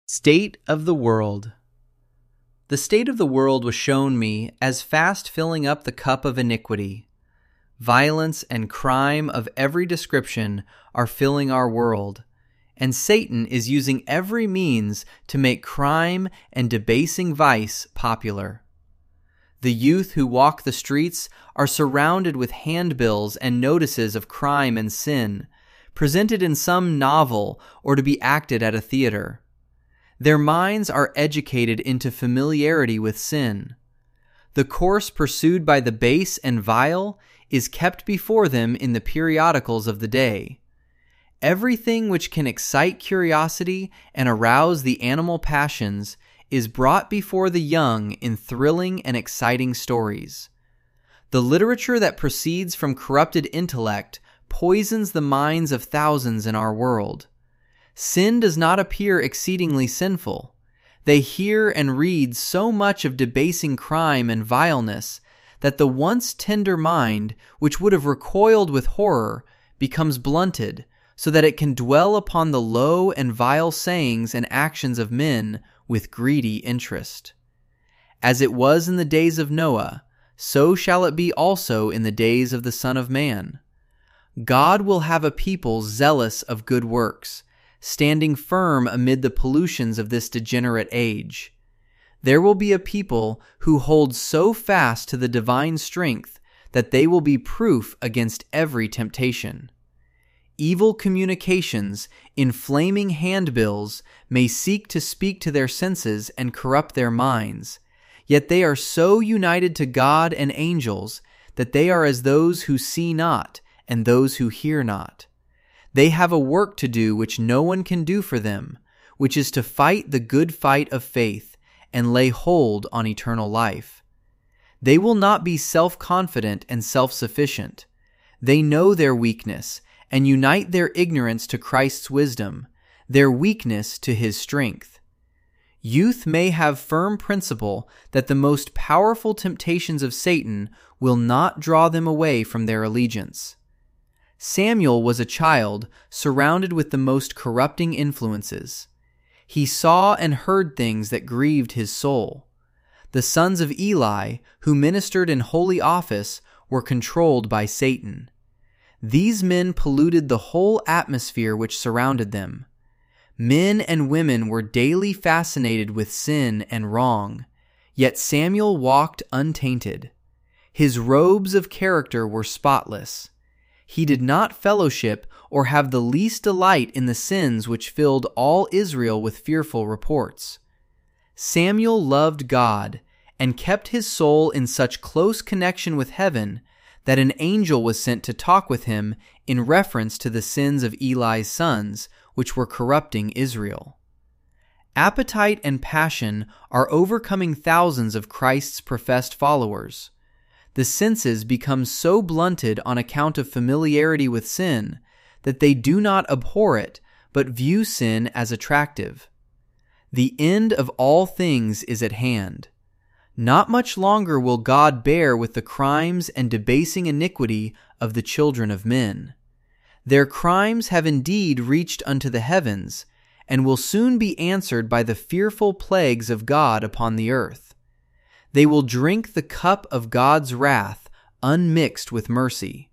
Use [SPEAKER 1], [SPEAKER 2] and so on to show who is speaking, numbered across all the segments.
[SPEAKER 1] State of the world. The state of the world was shown me as fast filling up the cup of iniquity. Violence and crime of every description are filling our world, and Satan is using every means to make crime and debasing vice popular. The youth who walk the streets are surrounded with handbills and notices of crime and sin, presented in some novel or to be acted at a theater. Their minds are educated into familiarity with sin. The course pursued by the base and vile is kept before them in the periodicals of the day. Everything which can excite curiosity and arouse the animal passions is brought before the young in thrilling and exciting stories. The literature that proceeds from corrupted intellect poisons the minds of thousands in our world. Sin does not appear exceedingly sinful. They hear and read so much of debasing crime and vileness that the once tender mind, which would have recoiled with horror, becomes blunted, so that it can dwell upon the low and vile sayings and actions of men with greedy interest. As it was in the days of Noah, so shall it be also in the days of the Son of Man. God will have a people zealous of good works, standing firm amid the pollutions of this degenerate age. There will be a people who hold so fast to the divine strength that they will be proof against every temptation. Evil communications, inflaming handbills, may seek to speak to their senses and corrupt their minds, yet they are so united to God and angels that they are as those who see not and those who hear not. They have a work to do which no one can do for them, which is to fight the good fight of faith and lay hold on eternal life. They will not be self-confident and self-sufficient. They know their weakness and unite their ignorance to Christ's wisdom, their weakness to his strength. Youth may have firm principle that the most powerful temptations of Satan will not draw them away from their allegiance. Samuel was a child surrounded with the most corrupting influences. He saw and heard things that grieved his soul. The sons of Eli, who ministered in holy office, were controlled by Satan. These men polluted the whole atmosphere which surrounded them. Men and women were daily fascinated with sin and wrong, yet Samuel walked untainted. His robes of character were spotless. He did not fellowship or have the least delight in the sins which filled all Israel with fearful reports. Samuel loved God and kept his soul in such close connection with heaven that an angel was sent to talk with him in reference to the sins of Eli's sons, which were corrupting Israel. Appetite and passion are overcoming thousands of Christ's professed followers. The senses become so blunted on account of familiarity with sin that they do not abhor it, but view sin as attractive. The end of all things is at hand. Not much longer will God bear with the crimes and debasing iniquity of the children of men. Their crimes have indeed reached unto the heavens, and will soon be answered by the fearful plagues of God upon the earth. They will drink the cup of God's wrath, unmixed with mercy.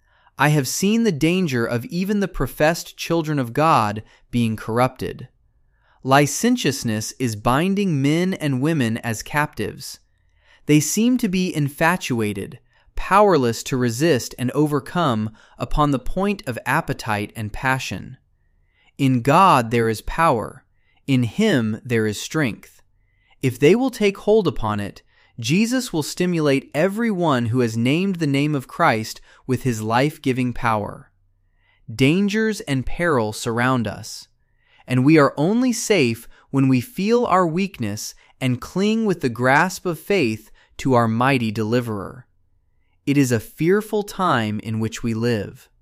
[SPEAKER 1] I have seen the danger of even the professed children of God being corrupted. Licentiousness is binding men and women as captives. They seem to be infatuated, powerless to resist and overcome upon the point of appetite and passion. In God there is power. In Him there is strength. If they will take hold upon it, Jesus will stimulate every one who has named the name of Christ with his life-giving power. Dangers and peril surround us, and we are only safe when we feel our weakness and cling with the grasp of faith to our mighty deliverer. It is a fearful time in which we live.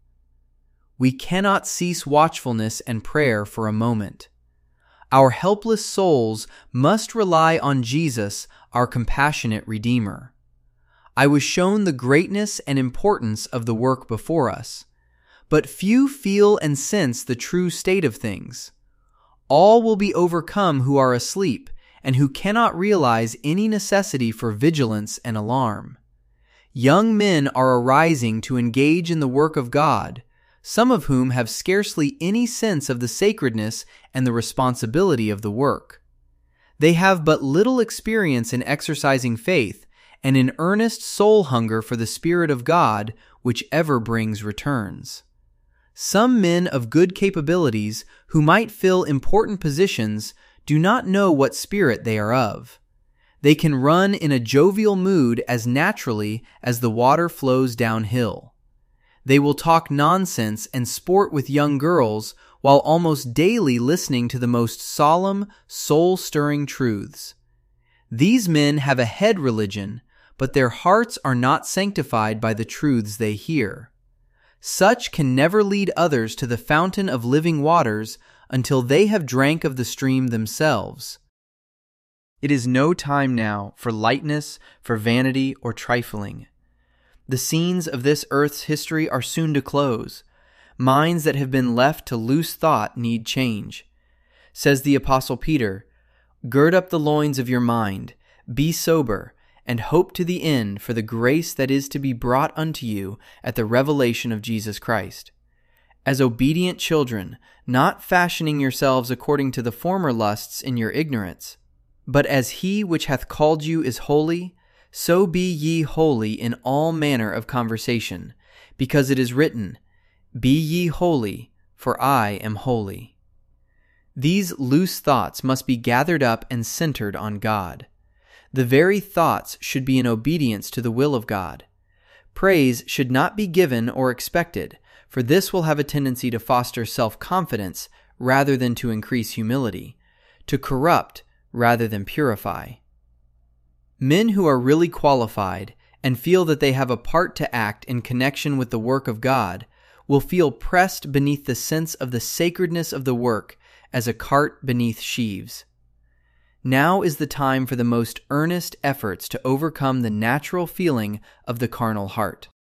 [SPEAKER 1] We cannot cease watchfulness and prayer for a moment. Our helpless souls must rely on Jesus, our compassionate Redeemer. I was shown the greatness and importance of the work before us, but few feel and sense the true state of things. All will be overcome who are asleep, and who cannot realize any necessity for vigilance and alarm. Young men are arising to engage in the work of God, some of whom have scarcely any sense of the sacredness and the responsibility of the work. They have but little experience in exercising faith and an earnest soul hunger for the Spirit of God, which ever brings returns. Some men of good capabilities who might fill important positions do not know what spirit they are of. They can run in a jovial mood as naturally as the water flows downhill. They will talk nonsense and sport with young girls while almost daily listening to the most solemn, soul-stirring truths. These men have a head religion, but their hearts are not sanctified by the truths they hear. Such can never lead others to the fountain of living waters until they have drank of the stream themselves. It is no time now for lightness, for vanity, or trifling. The scenes of this earth's history are soon to close. Minds that have been left to loose thought need change. Says the Apostle Peter, "Gird up the loins of your mind, be sober, and hope to the end for the grace that is to be brought unto you at the revelation of Jesus Christ. As obedient children, not fashioning yourselves according to the former lusts in your ignorance, but as he which hath called you is holy, so be ye holy in all manner of conversation, because it is written, Be ye holy, for I am holy." These loose thoughts must be gathered up and centered on God. The very thoughts should be in obedience to the will of God. Praise should not be given or expected, for this will have a tendency to foster self-confidence rather than to increase humility, to corrupt rather than purify. Men who are really qualified and feel that they have a part to act in connection with the work of God will feel pressed beneath the sense of the sacredness of the work as a cart beneath sheaves. Now is the time for the most earnest efforts to overcome the natural feeling of the carnal heart.